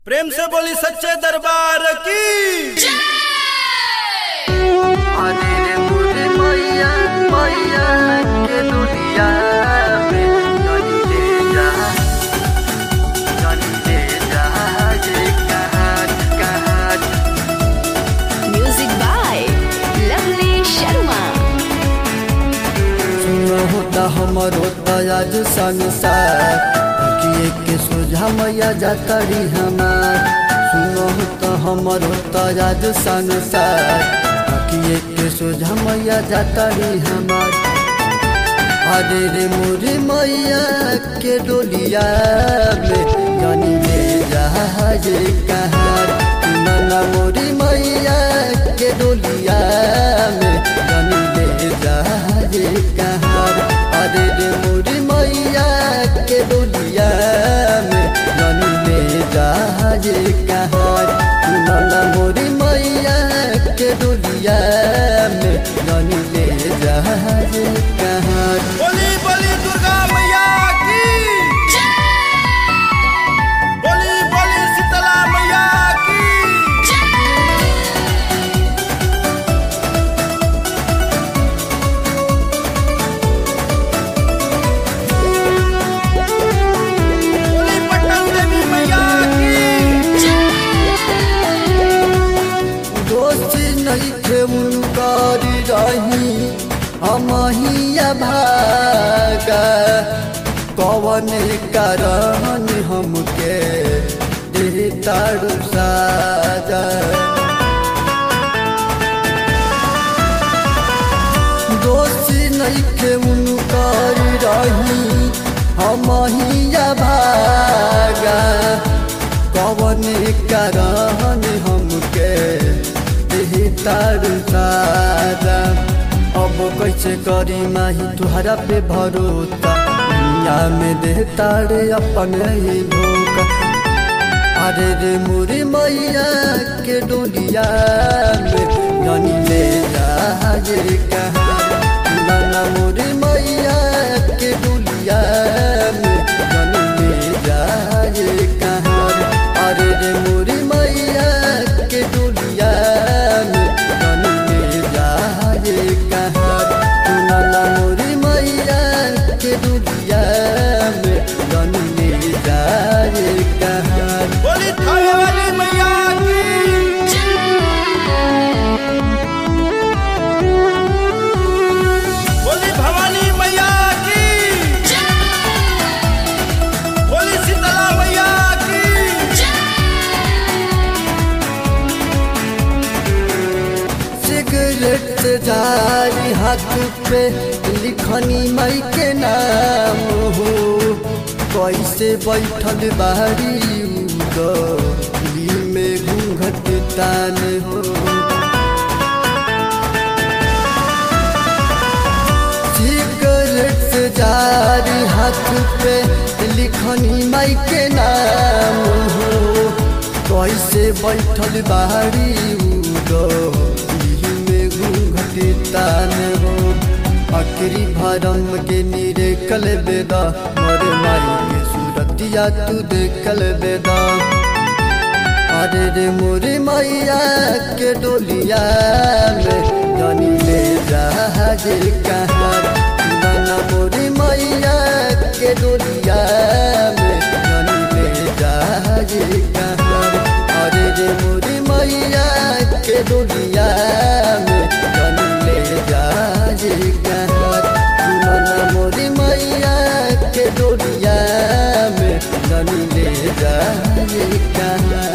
प्रेम से बोली सच्चे दरबार की। अरे मुझे मैया मैया के दुनिया में जानी ले जा ये कहां म्यूजिक बाय लवली शर्मा। सुनो होता हमर होता आज संसार किए के सोझा मैया जातरी हमार। सुनो होता हमर होता आज संसार किए के सोझा मैया जातरी हमार। अरे रे मोरे मैया के डोलिया में जानी ले जा ये कहार। नाना मोरी मैया के डोलिया में जानी ले जा ये कहार। अरे रे मोरी मैया के डोलिया में जानी ले जा ये कहार। नाना मोरी मैया के डोलिया में जानी ले जा ये कहार। बोली बोली दुर्गा मैया की। बोली बोली शीतला मैया की। बोली पटन देवी मैया की। दोस्ती नहीं थे मुनकारी रही हमहिया भागा। कौन कारण हमके देताड़ू साजा। दोस्ती नहीं थे मुनकारी रही हमहिया भागा। कौन कारण हमके देताड़ू साजा। अब कैसे करी माही तुहरा पे भरोसा दुनिया में देता रे अपन ही धोखा। अरे रे मोरी मैया के डोलिया में जानी ले जा ये कहार। नाना मोरी मैया के डोलिया में जानी ले जा ये कहार। अरे रे मोरी मैया के डोलिया में जानी ले जा ये कहार। नाना मोरी मैया के डोलिया में जानी ले जा ये कहार। बोली थाने वाली मैया की। बोली भवानी मैया की। बोली शीतला मैया की। सिगरेट से जारी हाथ पे लिखनी मई के नाम हो। कैसे बैठल बारी उगली में घूंघट तान हो। सिगरेट से जारी हाथ पे लिखनी मई के नाम हो। कैसे बैठल बारी उगली में घूंघट तान हो। आखिरी भरम के नीरे कल बेदा मोरे माई के सूरतिया तू देखल बेदा। अरे रे मोरे मैया के डोलिया में जानी ले जा ये कहार। नाना मोरे मैया के डोलिया में जानी ले जा ये कहार। अरे रे मोरे मैया के डोलिया में जानी ले जा ये कहार। नाना मोरी मैया के डोलिया में जानी ले जा ये कहार।